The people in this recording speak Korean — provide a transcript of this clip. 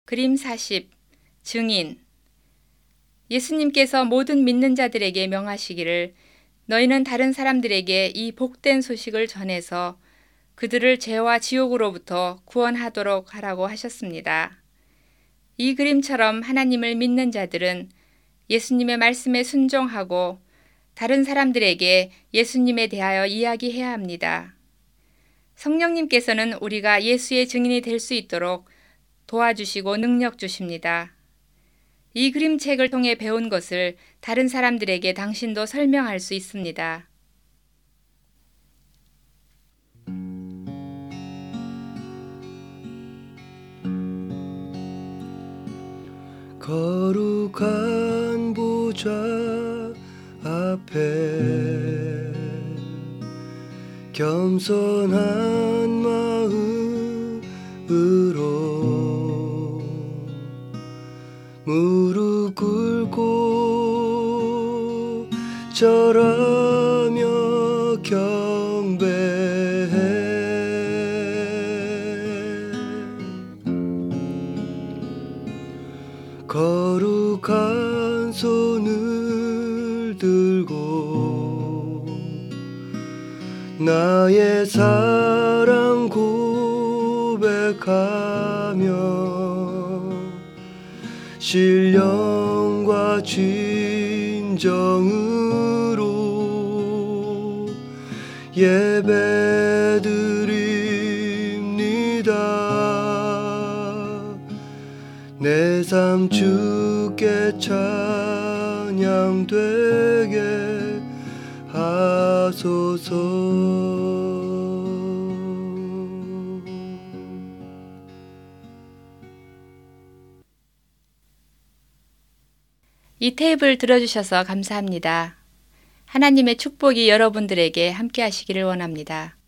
그림 40. 증인. 예수님께서 모든 믿는 자들에게 명하시기를 너희는 다른 사람들에게 이 복된 소식을 전해서 그들을 죄와 지옥으로부터 구원하도록 하라고 하셨습니다. 이 그림처럼 하나님을 믿는 자들은 예수님의 말씀에 순종하고 다른 사람들에게 예수님에 대하여 이야기해야 합니다. 성령님께서는 우리가 예수의 증인이 될 수 있도록 도와주시고 능력 주십니다. 이 그림책을 통해 배운 것을 다른 사람들에게 당신도 설명할 수 있습니다. 거룩한 보좌 앞에 겸손한 마음으로 무릎 꿇고 절하며 경배해. 거룩한 손을 들고 나의 사랑 고백하며 신령과 진정으로 예배드립니다. 내 삶 주께 찬양되게 하소서. 이 테이프를 들어주셔서 감사합니다. 하나님의 축복이 여러분들에게 함께 하시기를 원합니다.